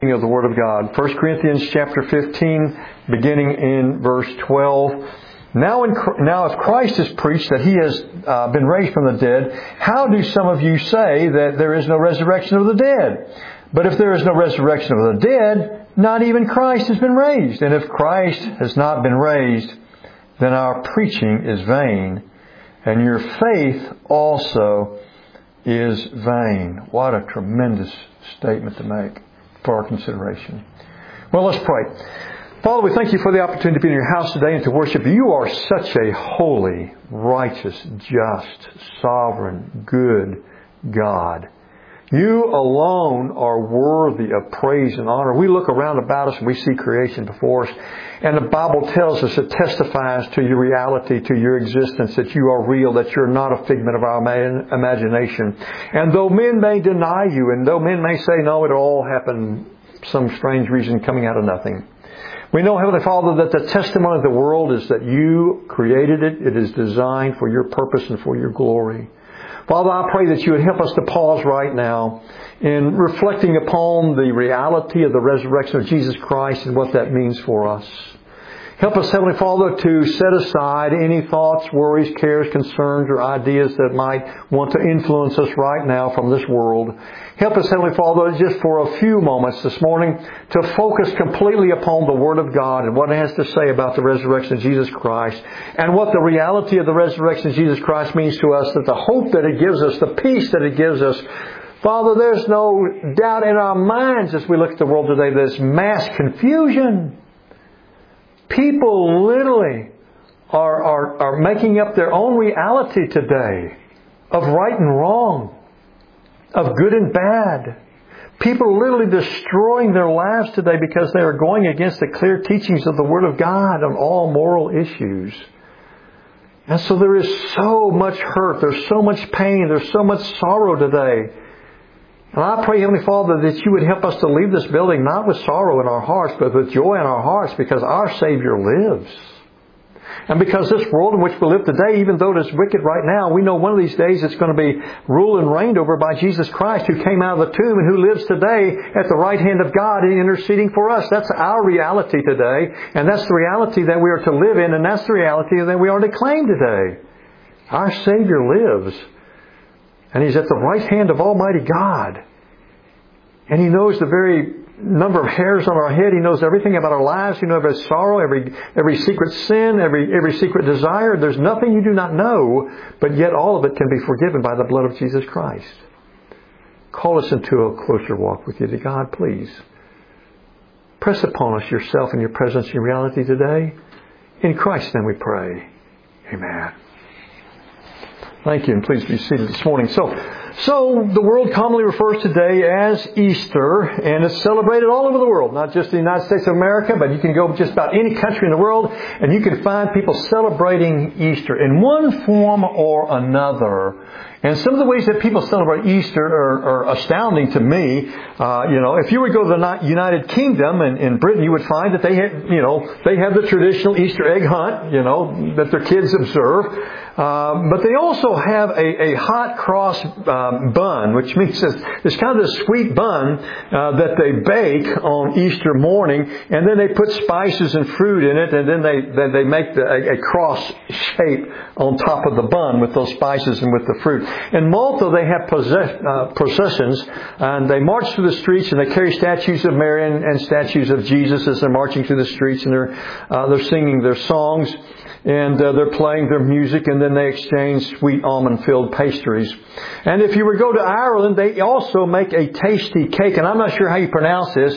Of the Word of God. 1 Corinthians chapter 15, beginning in verse 12. Now if Christ is preached that He has been raised from the dead, how do some of you say that there is no resurrection of the dead? But if there is no resurrection of the dead, not even Christ has been raised. And if Christ has not been raised, then our preaching is vain, and your faith also is vain. What a tremendous statement to make for our consideration. Well, let's pray. Father, we thank You for the opportunity to be in Your house today and to worship You. You are such a holy, righteous, just, sovereign, good God. You alone are worthy of praise and honor. We look around about us and we see creation before us. And the Bible tells us, it testifies to Your reality, to Your existence, that You are real, that You're not a figment of our imagination. And though men may deny You, and though men may say, no, it all happened some strange reason coming out of nothing, we know, Heavenly Father, that the testimony of the world is that You created it. It is designed for Your purpose and for Your glory. Father, I pray that You would help us to pause right now in reflecting upon the reality of the resurrection of Jesus Christ and what that means for us. Help us, Heavenly Father, to set aside any thoughts, worries, cares, concerns, or ideas that might want to influence us right now from this world. Help us, Heavenly Father, just for a few moments this morning to focus completely upon the Word of God and what it has to say about the resurrection of Jesus Christ and what the reality of the resurrection of Jesus Christ means to us, that the hope that it gives us, the peace that it gives us. Father, there's no doubt in our minds as we look at the world today, there's mass confusion. People literally are making up their own reality today of right and wrong, of good and bad. People literally destroying their lives today because they are going against the clear teachings of the Word of God on all moral issues. And so there is so much hurt, there's so much pain, there's so much sorrow today. And I pray, Heavenly Father, that You would help us to leave this building not with sorrow in our hearts, but with joy in our hearts, because our Savior lives. And because this world in which we live today, even though it is wicked right now, we know one of these days it's going to be ruled and reigned over by Jesus Christ, who came out of the tomb and who lives today at the right hand of God interceding for us. That's our reality today. And that's the reality that we are to live in, and that's the reality that we are to claim today. Our Savior lives. And He's at the right hand of Almighty God. And He knows the very number of hairs on our head. He knows everything about our lives. He knows every sorrow, every secret sin, every secret desire. There's nothing You do not know, but yet all of it can be forgiven by the blood of Jesus Christ. Call us into a closer walk with You, to God, please. Press upon us Yourself and Your presence and Your reality today. In Christ's name we pray. Amen. Thank you, and please be seated this morning. So the world commonly refers today as Easter, and it's celebrated all over the world, not just the United States of America, but you can go just about any country in the world, and you can find people celebrating Easter in one form or another. And some of the ways that people celebrate Easter are astounding to me. If you would go to the United Kingdom and in Britain, you would find that they have the traditional Easter egg hunt, that their kids observe. But they also have a hot cross bun, which means it's kind of this sweet bun that they bake on Easter morning, and then they put spices and fruit in it, and then they make a cross shape on top of the bun with those spices and with the fruit. In Malta, they have processions, and they march through the streets, and they carry statues of Mary and statues of Jesus as they're marching through the streets, and they're singing their songs. And they're playing their music, and then they exchange sweet almond-filled pastries. And if you were to go to Ireland, they also make a tasty cake, and I'm not sure how you pronounce this,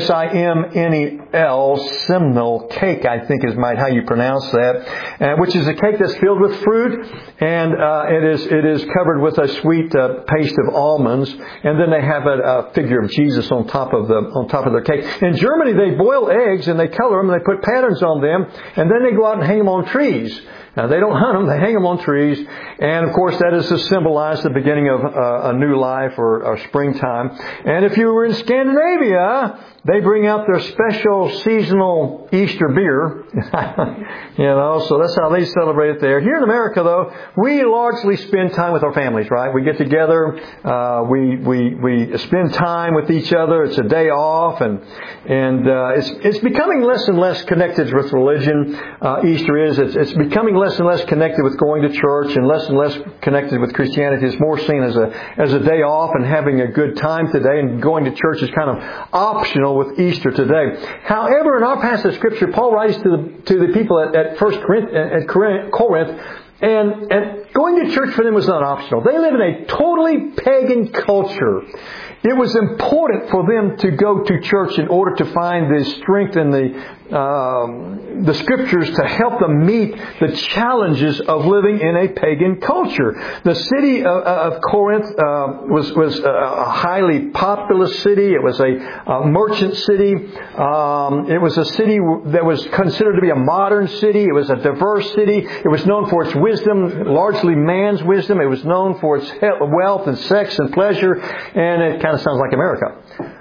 Simnel, Simnel cake, I think is how you pronounce that, which is a cake that's filled with fruit, and it is covered with a sweet paste of almonds, and then they have a figure of Jesus on top of their cake. In Germany, they boil eggs and they color them and they put patterns on them, and then they go out and hang them on trees. Now, they don't hunt them, they hang them on trees. And, of course, that is to symbolize the beginning of a new life or springtime. And if you were in Scandinavia, They bring out their special seasonal Easter beer. So that's how they celebrate it there. Here in America, though, we largely spend time with our families, right? We get together, we spend time with each other. It's a day off, and it's becoming less and less connected with religion. Easter is. It's becoming less and less connected with going to church, and less connected with Christianity. It's more seen as a day off and having a good time today, and going to church is kind of optional with Easter today. However, in our passage of Scripture, Paul writes to the people at Corinth, and going to church for them was not optional. They live in a totally pagan culture. It was important for them to go to church in order to find the strength in the Scriptures to help them meet the challenges of living in a pagan culture. The city of Corinth was a highly populous city. It was a merchant city. It was a city that was considered to be a modern city. It was a diverse city. It was known for its wisdom, largely man's wisdom. It was known for its wealth and sex and pleasure, and it kind of sounds like America.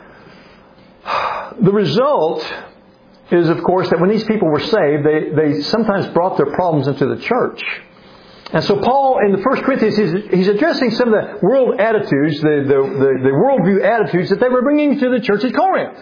The result is, of course, that when these people were saved, they sometimes brought their problems into the church. And so Paul, in the 1 Corinthians, he's addressing some of the world attitudes, the worldview attitudes that they were bringing to the church at Corinth.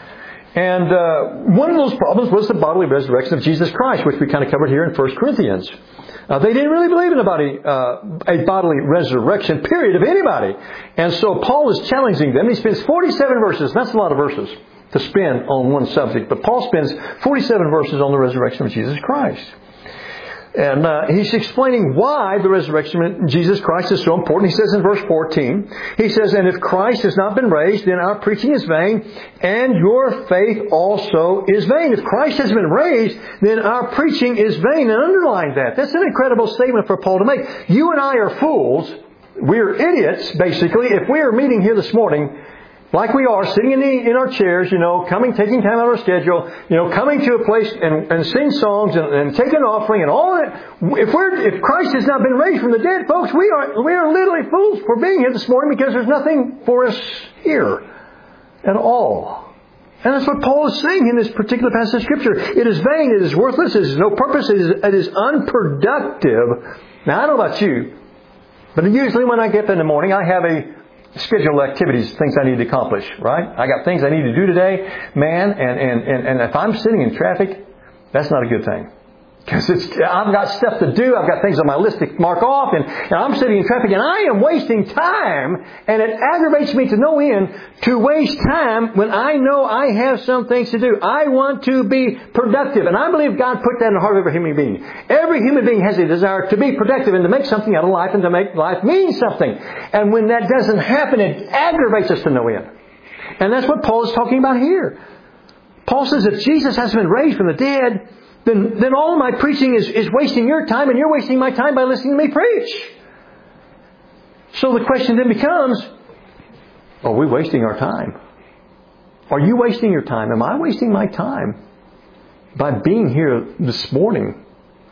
And one of those problems was the bodily resurrection of Jesus Christ, which we kind of covered here in 1 Corinthians. They didn't really believe in a bodily resurrection, period, of anybody. And so Paul is challenging them. He spends 47 verses. That's a lot of verses to spend on one subject. But Paul spends 47 verses on the resurrection of Jesus Christ. And he's explaining why the resurrection of Jesus Christ is so important. He says in verse 14, he says, "And if Christ has not been raised, then our preaching is vain, and your faith also is vain." If Christ has been raised, then our preaching is vain. And underline that. That's an incredible statement for Paul to make. You and I are fools. We're idiots, basically, if we are meeting here this morning like we are, sitting in our chairs, taking time out of our schedule, coming to a place and sing songs and take an offering and all that. If Christ has not been raised from the dead, folks, we are literally fools for being here this morning, because there's nothing for us here at all. And that's what Paul is saying in this particular passage of Scripture. It is vain, it is worthless, it has no purpose, it is unproductive. Now, I don't know about you, but usually when I get up in the morning, I have a scheduled activities, things I need to accomplish, right? I got things I need to do today, man, and if I'm sitting in traffic, that's not a good thing. Because I've got stuff to do, I've got things on my list to mark off, and I'm sitting in traffic, and I am wasting time, and it aggravates me to no end to waste time when I know I have some things to do. I want to be productive, and I believe God put that in the heart of every human being. Every human being has a desire to be productive and to make something out of life and to make life mean something. And when that doesn't happen, it aggravates us to no end. And that's what Paul is talking about here. Paul says if Jesus hasn't been raised from the dead, then all my preaching is wasting your time, and you're wasting my time by listening to me preach. So the question then becomes, are we wasting our time? Are you wasting your time? Am I wasting my time by being here this morning?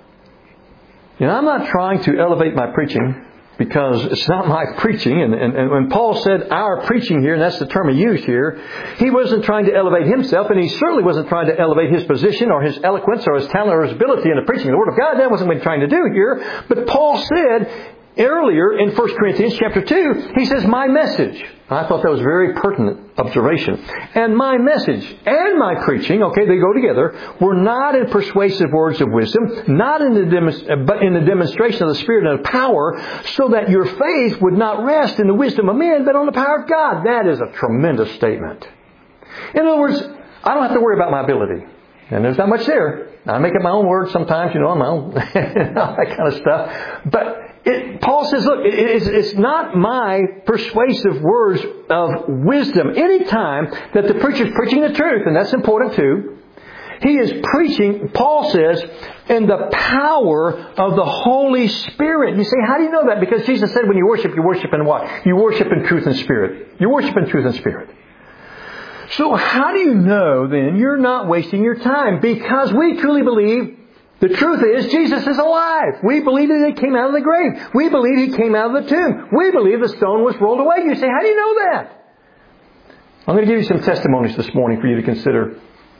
I'm not trying to elevate my preaching, because it's not my preaching. And when Paul said our preaching here, and that's the term he used here, he wasn't trying to elevate himself, and he certainly wasn't trying to elevate his position or his eloquence or his talent or his ability in the preaching of the Word of God. That wasn't what he was trying to do here. But Paul said earlier in 1 Corinthians chapter 2, he says, my message. I thought that was a very pertinent observation. And my message and my preaching, okay, they go together, were not in persuasive words of wisdom, not in but in the demonstration of the Spirit and of power, so that your faith would not rest in the wisdom of men, but on the power of God. That is a tremendous statement. In other words, I don't have to worry about my ability. And there's not much there. I make up my own words sometimes, on my own, all that kind of stuff. But Paul says, look, it's not my persuasive words of wisdom. Any time that the preacher's preaching the truth, and that's important too, he is preaching, Paul says, in the power of the Holy Spirit. You say, how do you know that? Because Jesus said when you worship in what? You worship in truth and spirit. You worship in truth and spirit. So how do you know then you're not wasting your time? Because we truly believe the truth is Jesus is alive. We believe that He came out of the grave. We believe He came out of the tomb. We believe the stone was rolled away. You say, how do you know that? I'm going to give you some testimonies this morning for you to consider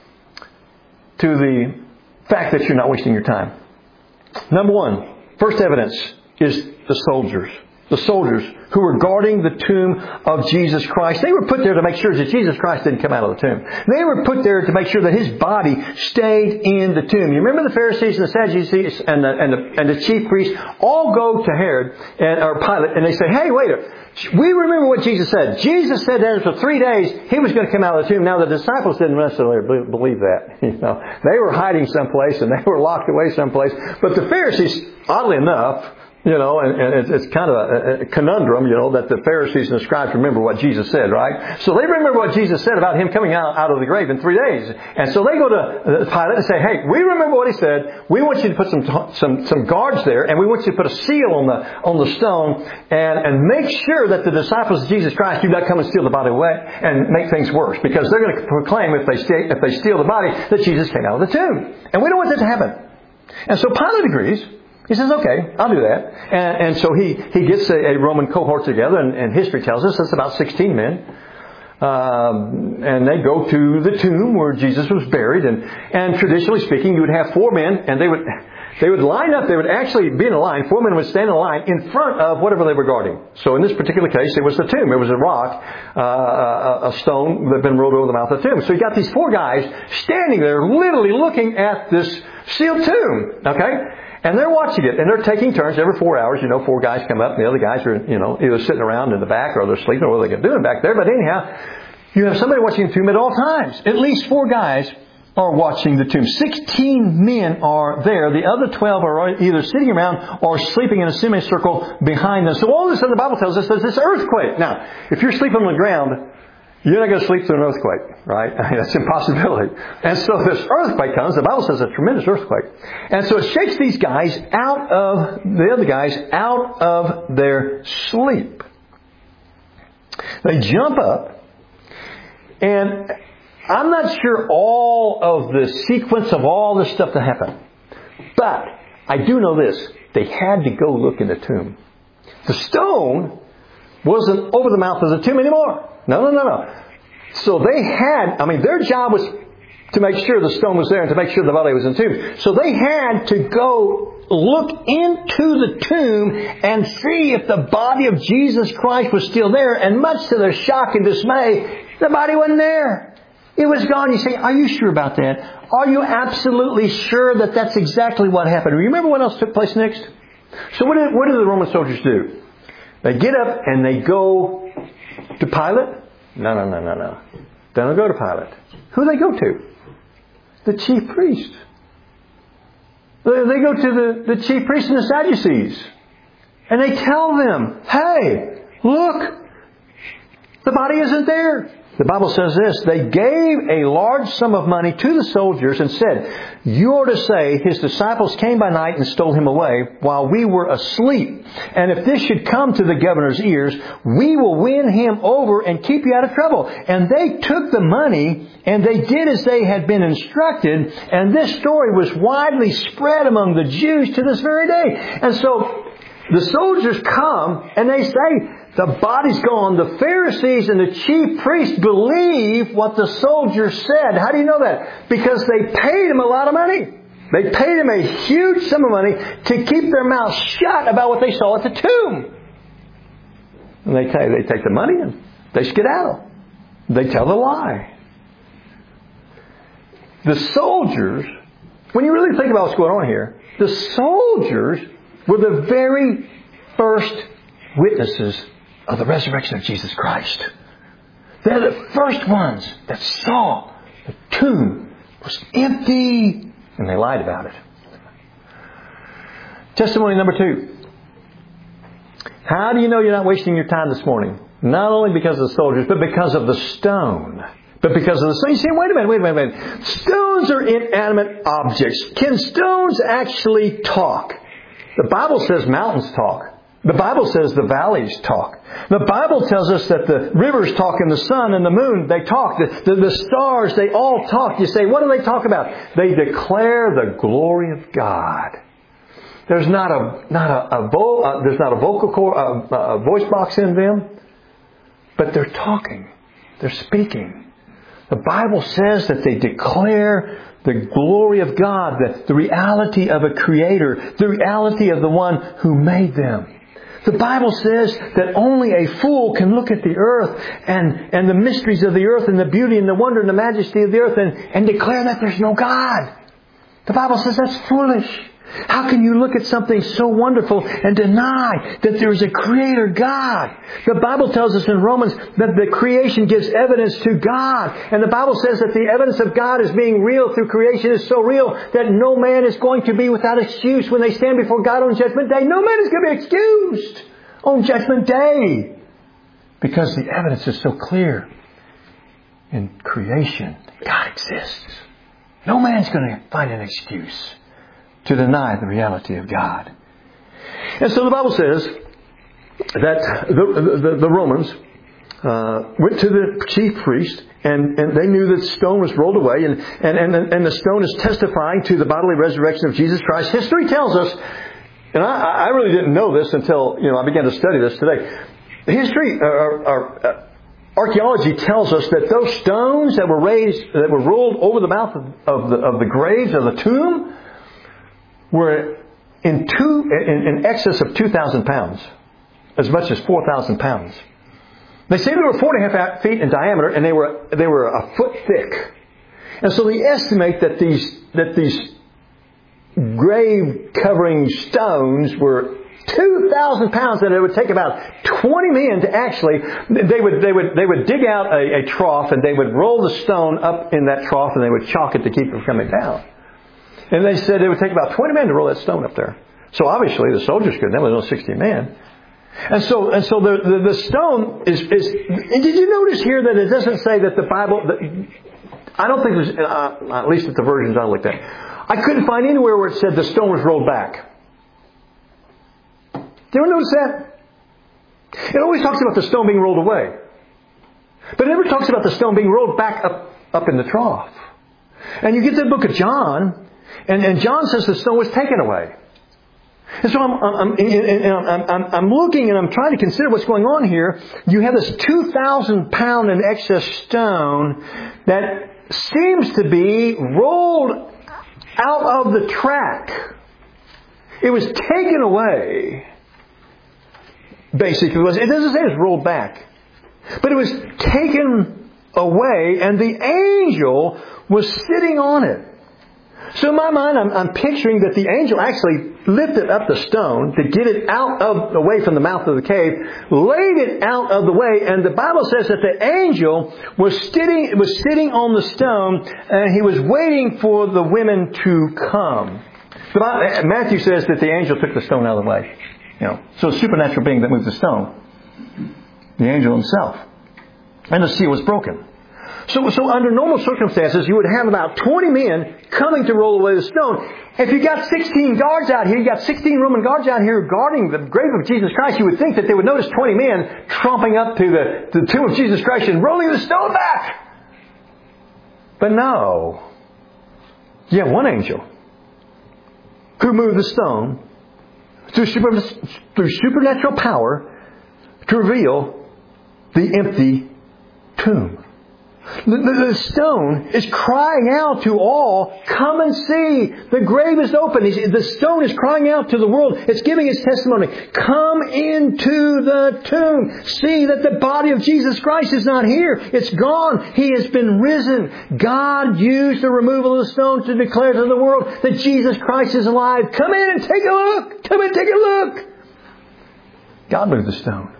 to the fact that you're not wasting your time. Number one, first evidence is the soldiers. The soldiers who were guarding the tomb of Jesus Christ. They were put there to make sure that Jesus Christ didn't come out of the tomb. They were put there to make sure that His body stayed in the tomb. You remember the Pharisees and the Sadducees and the chief priests all go to Herod or Pilate and they say, hey, wait a minute. We remember what Jesus said. Jesus said that for 3 days He was going to come out of the tomb. Now the disciples didn't necessarily believe that. They were hiding someplace and they were locked away someplace. But the Pharisees, oddly enough, and it's kind of a conundrum, that the Pharisees and the scribes remember what Jesus said, right? So they remember what Jesus said about Him coming out of the grave in 3 days. And so they go to Pilate and say, hey, we remember what He said. We want you to put some guards there, and we want you to put a seal on the stone and make sure that the disciples of Jesus Christ do not come and steal the body away and make things worse. Because they're going to proclaim if they steal the body that Jesus came out of the tomb. And we don't want that to happen. And so Pilate agrees. He says, okay, I'll do that. And so he gets a Roman cohort together, and history tells us it's about 16 men. And they go to the tomb where Jesus was buried. And traditionally speaking, you would have 4 men, and they would line up. They would actually be in a line. 4 men would stand in a line in front of whatever they were guarding. So in this particular case, it was the tomb. It was a rock, a stone that had been rolled over the mouth of the tomb. So you got these 4 guys standing there literally looking at this sealed tomb. Okay? And they're watching it, and they're taking turns every 4 hours. 4 guys come up, and the other guys are, either sitting around in the back or they're sleeping or what they're doing back there. But anyhow, you have somebody watching the tomb at all times. At least 4 guys are watching the tomb. 16 men are there. The other 12 are either sitting around or sleeping in a semicircle behind them. So all of a sudden the Bible tells us there's this earthquake. Now, if you're sleeping on the ground, you're not going to sleep through an earthquake, right? That's an impossibility. And so this earthquake comes. The Bible says a tremendous earthquake. And so it shakes these guys the other guys out of their sleep. They jump up. And I'm not sure all of the sequence of all this stuff that happened. But I do know this. They had to go look in the tomb. The stone wasn't over the mouth of the tomb anymore. No. So they their job was to make sure the stone was there and to make sure the body was in the tomb. So they had to go look into the tomb and see if the body of Jesus Christ was still there. And much to their shock and dismay, the body wasn't there. It was gone. You say, are you sure about that? Are you absolutely sure that that's exactly what happened? Remember what else took place next? So what did the Roman soldiers do? They get up and they go to Pilate? No. They don't go to Pilate. Who do they go to? The chief priests. They go to the chief priests and the Sadducees. And they tell them, hey, look, the body isn't there. The Bible says this, they gave a large sum of money to the soldiers and said, you are to say, His disciples came by night and stole Him away while we were asleep. And if this should come to the governor's ears, we will win him over and keep you out of trouble. And they took the money and they did as they had been instructed. And this story was widely spread among the Jews to this very day. And so the soldiers come and they say, the body's gone. The Pharisees and the chief priests believe what the soldiers said. How do you know that? Because they paid him a lot of money. They paid him a huge sum of money to keep their mouths shut about what they saw at the tomb. And they take the money and they skedaddle. They tell the lie. The soldiers, when you really think about what's going on here, the soldiers were the very first witnesses of the resurrection of Jesus Christ. They're the first ones that saw the tomb was empty, and they lied about it. Testimony number 2. How do you know you're not wasting your time this morning? Not only because of the soldiers, but because of the stone. But because of the stone. You say, wait a minute. Stones are inanimate objects. Can stones actually talk? The Bible says mountains talk. The Bible says the valleys talk. The Bible tells us that the rivers talk and the sun and the moon, they talk. The stars, they all talk. You say, what do they talk about? They declare the glory of God. There's not a vocal cord, a voice box in them, but they're talking. They're speaking. The Bible says that they declare the glory of God, the reality of a Creator, the reality of the one who made them. The Bible says that only a fool can look at the earth and the mysteries of the earth and the beauty and the wonder and the majesty of the earth and declare that there's no God. The Bible says that's foolish. How can you look at something so wonderful and deny that there is a Creator God? The Bible tells us in Romans that the creation gives evidence to God. And the Bible says that the evidence of God as being real through creation is so real that no man is going to be without excuse when they stand before God on Judgment Day. No man is going to be excused on Judgment Day because the evidence is so clear. In creation, God exists. No man's going to find an excuse to deny the reality of God. And so the Bible says that the Romans went to the chief priest and they knew that stone was rolled away and the stone is testifying to the bodily resurrection of Jesus Christ. History tells us, and I really didn't know this until I began to study this today. History, archaeology tells us that those stones that were rolled over the mouth of the graves of the tomb were in excess of 2,000 pounds, as much as 4,000 pounds. They say they were 4.5 feet in diameter, and they were a foot thick. And so they estimate that these grave covering stones were 2,000 pounds, and it would take about 20 men to actually. They would dig out a trough, and they would roll the stone up in that trough, and they would chalk it to keep it from coming down. And they said it would take about 20 men to roll that stone up there. So obviously the soldiers couldn't. There was only 60 men. And so the stone is. And did you notice here that it doesn't say that the Bible? I don't think there's, at least at the versions I looked at, I couldn't find anywhere where it said the stone was rolled back. Did you ever notice that? It always talks about the stone being rolled away, but it never talks about the stone being rolled back up in the trough. And you get to the book of John. And John says the stone was taken away. And so I'm looking and I'm trying to consider what's going on here. You have this 2,000 pound in excess stone that seems to be rolled out of the track. It was taken away. Basically, it doesn't say it was rolled back, but it was taken away, and the angel was sitting on it. So in my mind, I'm picturing that the angel actually lifted up the stone to get it away from the mouth of the cave, laid it out of the way, and the Bible says that the angel was sitting on the stone, and he was waiting for the women to come. Matthew says that the angel took the stone out of the way. So a supernatural being that moved the stone, the angel himself, and the seal was broken. So under normal circumstances, you would have about 20 men coming to roll away the stone. If you got 16 guards out here, you got 16 Roman guards out here guarding the grave of Jesus Christ, you would think that they would notice 20 men tromping up to the tomb of Jesus Christ and rolling the stone back. But no. You have one angel who moved the stone through supernatural power to reveal the empty tomb. The stone is crying out to all, come and see. The grave is open. The stone is crying out to the world. It's giving its testimony. Come into the tomb. See that the body of Jesus Christ is not here. It's gone. He has been risen. God used the removal of the stone to declare to the world that Jesus Christ is alive. Come in and take a look. Come in and take a look. God moved the stone.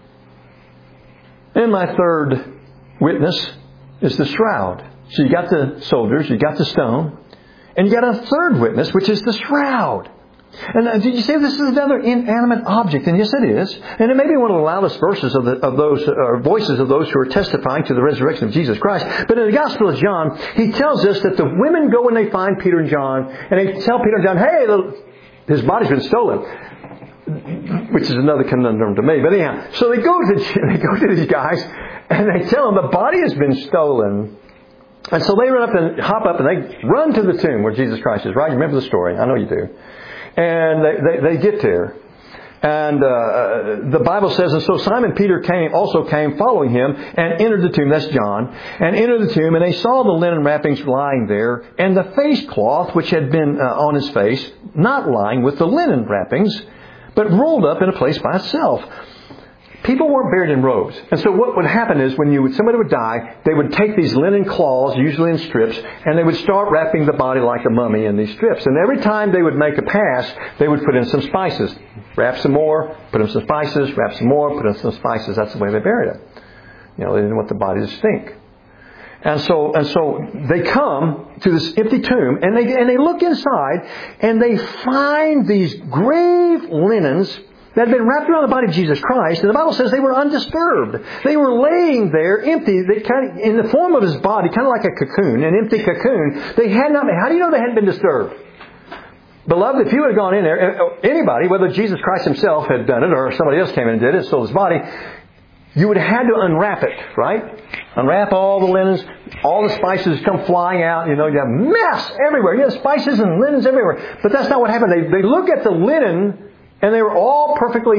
And my third witness is the shroud. So you got the soldiers, you got the stone, and you got a third witness, which is the shroud. And did you say this is another inanimate object? And yes, it is. And it may be one of the loudest verses voices of those who are testifying to the resurrection of Jesus Christ. But in the Gospel of John, he tells us that the women go and they find Peter and John, and they tell Peter and John, hey, his body's been stolen. Which is another conundrum to me. But anyhow, so they go to these guys, and they tell them the body has been stolen. And so they hop up and they run to the tomb where Jesus Christ is, right? You remember the story. I know you do. And they get there. And the Bible says, and so Simon Peter also came following him and entered the tomb. That's John. And entered the tomb, and they saw the linen wrappings lying there, and the face cloth which had been on his face, not lying with the linen wrappings, but rolled up in a place by itself. People weren't buried in robes. And so what would happen is when somebody would die, they would take these linen cloths, usually in strips, and they would start wrapping the body like a mummy in these strips. And every time they would make a pass, they would put in some spices. Wrap some more, put in some spices, wrap some more, put in some spices. That's the way they buried it. They didn't want the body to stink. And so they come to this empty tomb, and they look inside, and they find these grave linens that had been wrapped around the body of Jesus Christ. And the Bible says they were undisturbed. They were laying there empty, in the form of his body, kind of like a cocoon, an empty cocoon. They had not been. How do you know they hadn't been disturbed? Beloved, if you had gone in there, anybody, whether Jesus Christ himself had done it or somebody else came in and did it, stole his body, you would have had to unwrap it, right? Unwrap all the linens, all the spices come flying out. You have mess everywhere. You have spices and linens everywhere. But that's not what happened. They look at the linen, and they were all perfectly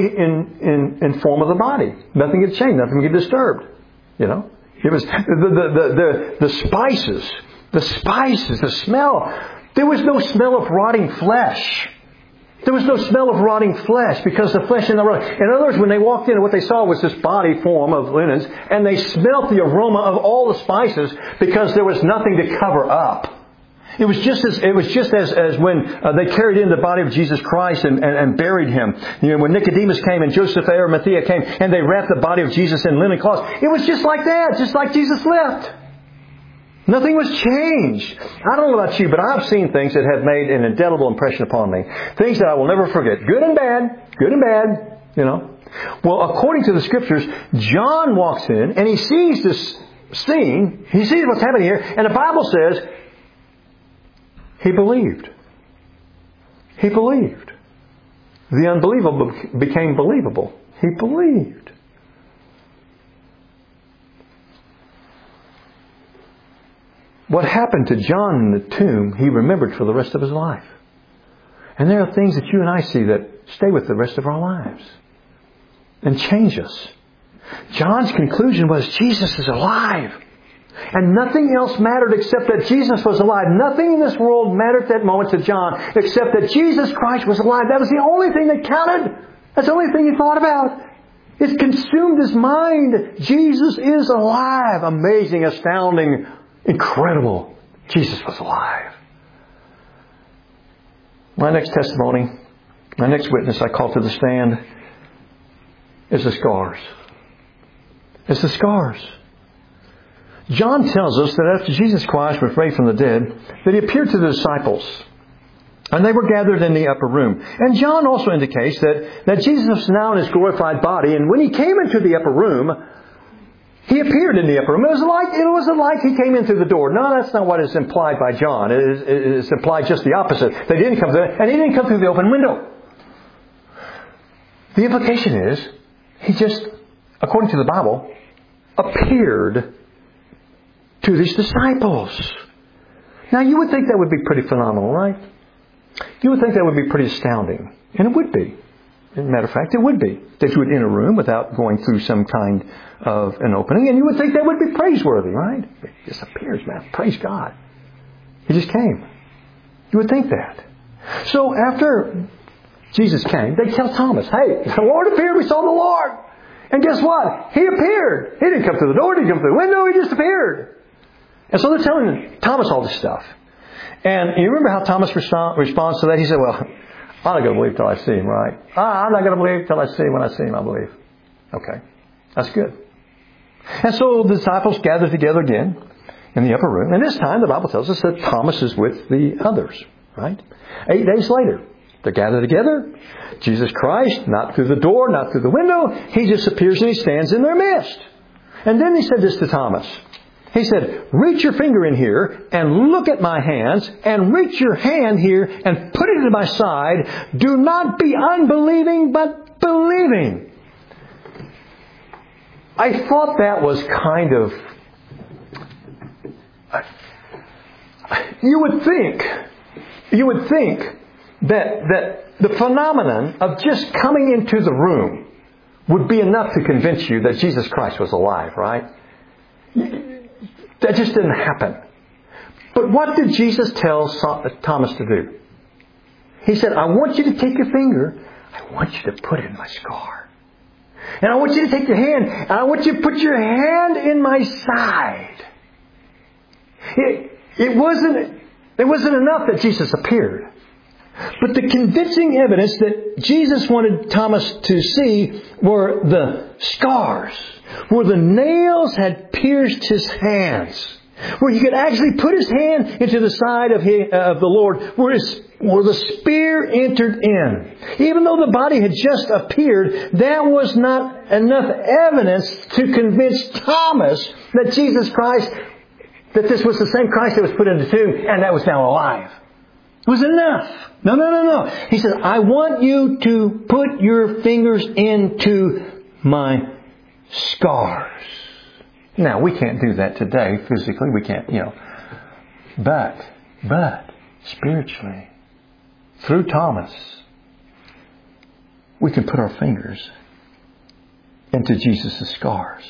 in form of the body. Nothing had changed. Nothing had disturbed. It was the spices, the smell. There was no smell of rotting flesh. There was no smell of rotting flesh because the flesh in the rot. In other words, when they walked in, what they saw was this body form of linens, and they smelt the aroma of all the spices because there was nothing to cover up. It was just as when they carried in the body of Jesus Christ and buried him. When Nicodemus came and Joseph of Arimathea came and they wrapped the body of Jesus in linen cloths. It was just like that, just like Jesus left. Nothing was changed. I don't know about you, but I've seen things that have made an indelible impression upon me. Things that I will never forget. Good and bad, Well, according to the Scriptures, John walks in and he sees this scene. He sees what's happening here. And the Bible says, he believed. He believed. The unbelievable became believable. He believed. What happened to John in the tomb, he remembered for the rest of his life. And there are things that you and I see that stay with the rest of our lives and change us. John's conclusion was Jesus is alive. And nothing else mattered except that Jesus was alive. Nothing in this world mattered at that moment to John except that Jesus Christ was alive. That was the only thing that counted. That's the only thing he thought about. It consumed his mind. Jesus is alive. Amazing, astounding, incredible. Jesus was alive. My next testimony, my next witness I call to the stand is the scars. It's the scars. John tells us that after Jesus Christ was raised from the dead, that he appeared to the disciples. And they were gathered in the upper room. And John also indicates that Jesus was now in his glorified body. And when he came into the upper room, he appeared in the upper room. It wasn't like he came in through the door. No, that's not what is implied by John. It's implied just the opposite. They didn't come through, and he didn't come through the open window. The implication is, he just, according to the Bible, appeared to these disciples. Now, you would think that would be pretty phenomenal, right? You would think that would be pretty astounding. And it would be. As a matter of fact, it would be. That you would enter a room without going through some kind of an opening. And you would think that would be praiseworthy, right? It just appears, man. Praise God. He just came. You would think that. So after Jesus came, they tell Thomas, hey, the Lord appeared. We saw the Lord. And guess what? He appeared. He didn't come through the door. He didn't come through the window. He just appeared. And so they're telling Thomas all this stuff. And you remember how Thomas responds to that? He said, well, I'm not going to believe till I see him, right? I'm not going to believe till I see him. When I see him, I believe. Okay. That's good. And so the disciples gathered together again in the upper room. And this time the Bible tells us that Thomas is with the others, right? 8 days later, they're gathered together. Jesus Christ, not through the door, not through the window. He just appears and he stands in their midst. And then he said this to Thomas. He said, reach your finger in here and look at my hands and reach your hand here and put it into my side. Do not be unbelieving, but believing. I thought that was kind of... You would think that the phenomenon of just coming into the room would be enough to convince you that Jesus Christ was alive, right? That just didn't happen. But what did Jesus tell Thomas to do? He said, I want you to take your finger, I want you to put it in my scar. And I want you to take your hand, and I want you to put your hand in my side. It wasn't enough that Jesus appeared. But the convincing evidence that Jesus wanted Thomas to see were the scars, where the nails had pierced his hands, where he could actually put his hand into the side of the Lord, where the spear entered in. Even though the body had just appeared, that was not enough evidence to convince Thomas that Jesus Christ, that this was the same Christ that was put in the tomb and that was now alive. It was enough. No. He said, I want you to put your fingers into my scars. Now, we can't do that today. Physically, we can't, But, spiritually, through Thomas, we can put our fingers into Jesus' scars.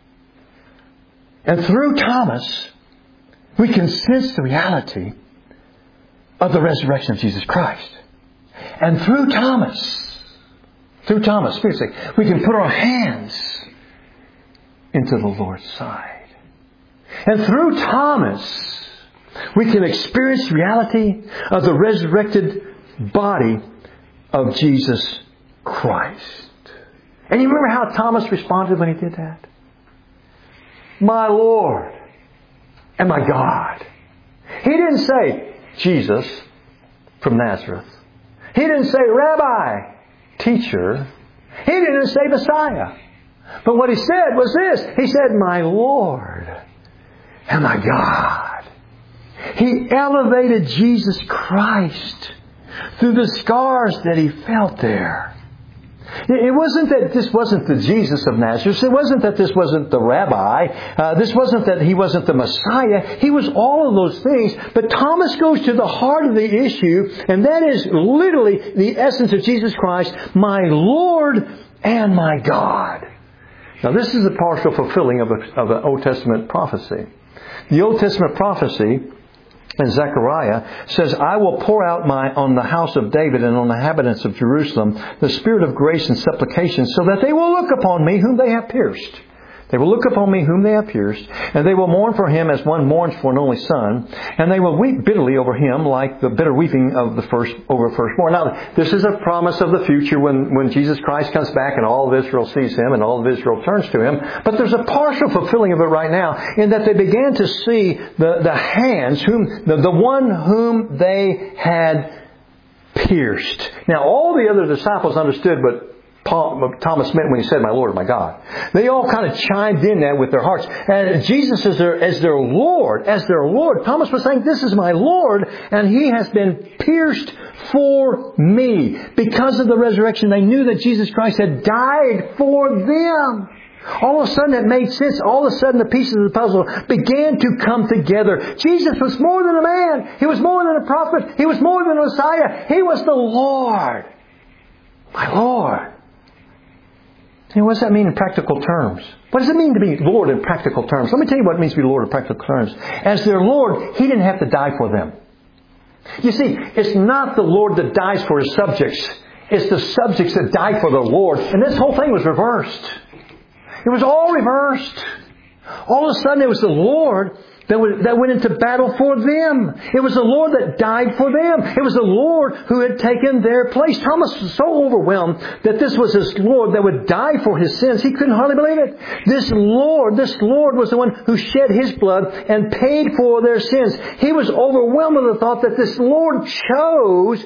And through Thomas, we can sense the reality of the resurrection of Jesus Christ. And through Thomas, spiritually, we can put our hands into the Lord's side. And through Thomas, we can experience the reality of the resurrected body of Jesus Christ. And you remember how Thomas responded when he did that? My Lord and my God. He didn't say, Jesus from Nazareth. He didn't say, Rabbi, teacher. He didn't say Messiah. But what he said was this. He said, my Lord and my God. He elevated Jesus Christ through the scars that he felt there. It wasn't that this wasn't the Jesus of Nazareth. It wasn't that this wasn't the Rabbi. This wasn't that he wasn't the Messiah. He was all of those things. But Thomas goes to the heart of the issue, and that is literally the essence of Jesus Christ, my Lord and my God. Now, this is the partial fulfilling of an Old Testament prophecy. The Old Testament prophecy in Zechariah says, I will pour out on the house of David and on the inhabitants of Jerusalem the spirit of grace and supplication, so that they will look upon me whom they have pierced. They will look upon me whom they have pierced, and they will mourn for him as one mourns for an only son, and they will weep bitterly over him like the bitter weeping of the firstborn. Now, this is a promise of the future when Jesus Christ comes back and all of Israel sees him and all of Israel turns to him. But there's a partial fulfilling of it right now, in that they began to see the hands, the one whom they had pierced. Now, all the other disciples understood what Thomas meant when he said, my Lord, my God. They all kind of chimed in that with their hearts. And Jesus as their Lord, Thomas was saying, this is my Lord, and he has been pierced for me. Because of the resurrection, they knew that Jesus Christ had died for them. All of a sudden it made sense. All of a sudden the pieces of the puzzle began to come together. Jesus was more than a man. He was more than a prophet. He was more than a Messiah. He was the Lord. My Lord. What does that mean in practical terms? What does it mean to be Lord in practical terms? Let me tell you what it means to be Lord in practical terms. As their Lord, He didn't have to die for them. You see, it's not the Lord that dies for His subjects. It's the subjects that die for the Lord. And this whole thing was reversed. It was all reversed. All of a sudden it was the Lord that went into battle for them. It was the Lord that died for them. It was the Lord who had taken their place. Thomas was so overwhelmed that this was his Lord that would die for his sins. He couldn't hardly believe it. This Lord was the one who shed His blood and paid for their sins. He was overwhelmed with the thought that this Lord chose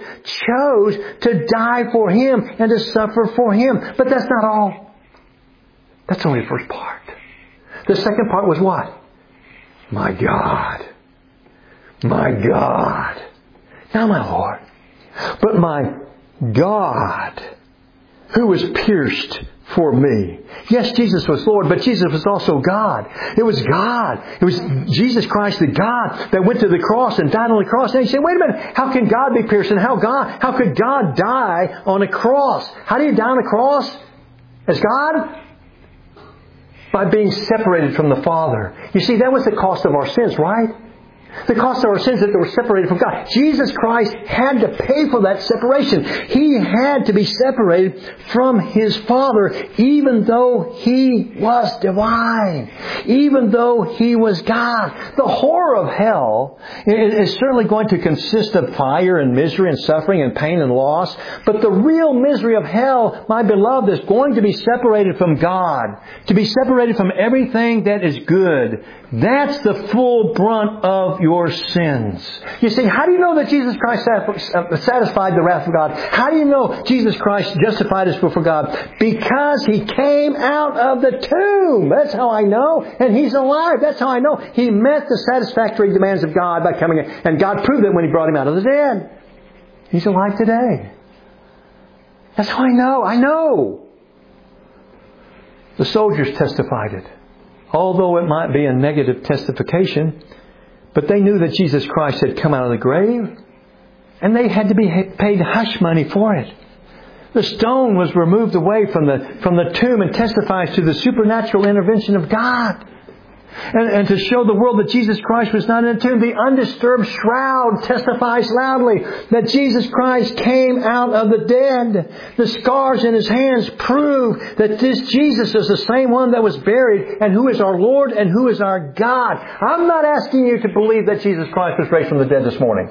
to die for him and to suffer for him. But that's not all. That's only the first part. The second part was what? My God. My God. Not my Lord, but my God. who was pierced for me. Yes, Jesus was Lord, but Jesus was also God. It was God. It was Jesus Christ, the God, that went to the cross and died on the cross. And you say, wait a minute, how can God be pierced? And how could God die on a cross? How do you die on a cross? As God? By being separated from the Father. You see, that was the cost of our sins, right? The cost of our sins that they were separated from God. Jesus Christ had to pay for that separation. He had to be separated from His Father, even though He was divine. Even though He was God. The horror of hell is certainly going to consist of fire and misery and suffering and pain and loss. But the real misery of hell, my beloved, is going to be separated from God. To be separated from everything that is good. That's the full brunt of your sins. You see, how do you know that Jesus Christ satisfied the wrath of God? How do you know Jesus Christ justified us before God? Because He came out of the tomb. That's how I know. And He's alive. That's how I know. He met the satisfactory demands of God by coming in. And God proved it when He brought Him out of the dead. He's alive today. That's how I know. I know. The soldiers testified it. Although it might be a negative testification, but they knew that Jesus Christ had come out of the grave, and they had to be paid hush money for it. The stone was removed away from the tomb and testifies to the supernatural intervention of God. And to show the world that Jesus Christ was not in a tomb, the undisturbed shroud testifies loudly that Jesus Christ came out of the dead. The scars in His hands prove that this Jesus is the same one that was buried and who is our Lord and who is our God. I'm not asking you to believe that Jesus Christ was raised from the dead this morning.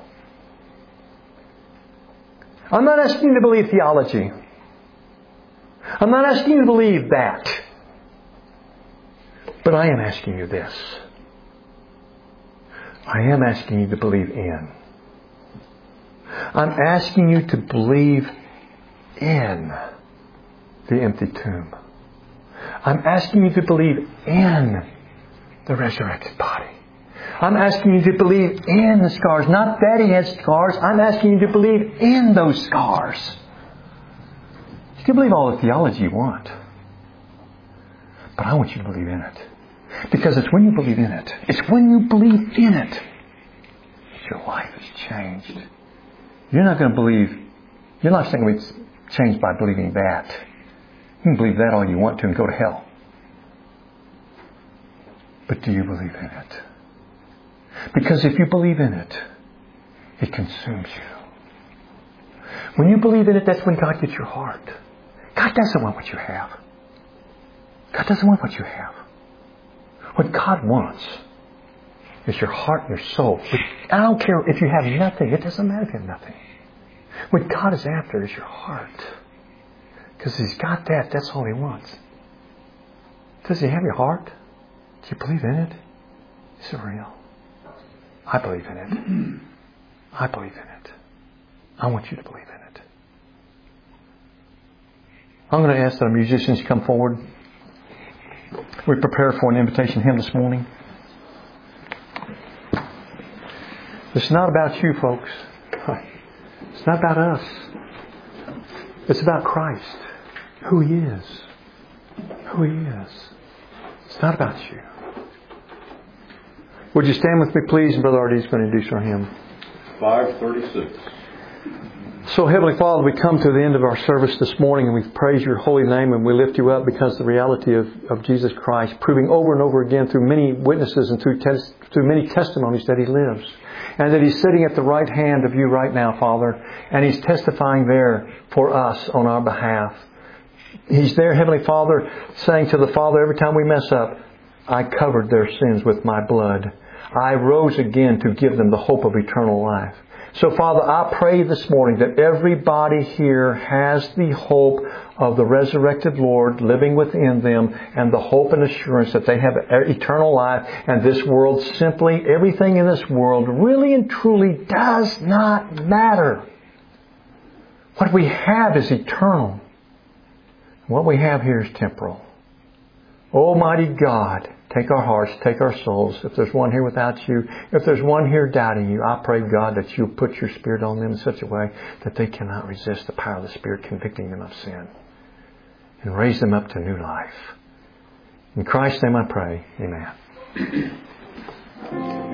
I'm not asking you to believe theology. I'm not asking you to believe that. But I am asking you this. I am asking you to believe in. I'm asking you to believe in the empty tomb. I'm asking you to believe in the resurrected body. I'm asking you to believe in the scars. Not that He had scars. I'm asking you to believe in those scars. You can believe all the theology you want. But I want you to believe in it. Because it's when you believe in it. It's when you believe in it that your life is changed. You're not going to believe. Your life's not going to be changed by believing that. You can believe that all you want to and go to hell. But do you believe in it? Because if you believe in it, it consumes you. When you believe in it, that's when God gets your heart. God doesn't want what you have. God doesn't want what you have. What God wants is your heart and your soul. I don't care if you have nothing. It doesn't matter if you have nothing. What God is after is your heart. Because He's got that. That's all He wants. Does He have your heart? Do you believe in it? Is it real? I believe in it. I believe in it. I want you to believe in it. I'm going to ask the musicians to come forward. We prepare for an invitation hymn this morning. It's not about you, folks. It's not about us. It's about Christ. Who He is. Who He is. It's not about you. Would you stand with me, please? And Brother Artie is going to introduce our hymn. 536. So, Heavenly Father, we come to the end of our service this morning and we praise Your holy name and we lift You up because the reality of Jesus Christ, proving over and over again through many witnesses and through many testimonies that He lives. And that He's sitting at the right hand of You right now, Father. And He's testifying there for us on our behalf. He's there, Heavenly Father, saying to the Father every time we mess up, I covered their sins with My blood. I rose again to give them the hope of eternal life. So, Father, I pray this morning that everybody here has the hope of the resurrected Lord living within them and the hope and assurance that they have eternal life, and this world simply, everything in this world really and truly does not matter. What we have is eternal. What we have here is temporal. Almighty God, Take our hearts, take our souls. If there's one here without you, if there's one here doubting you, I pray, God, that you put your Spirit on them in such a way that they cannot resist the power of the Spirit convicting them of sin. And raise them up to new life. In Christ's name I pray. Amen.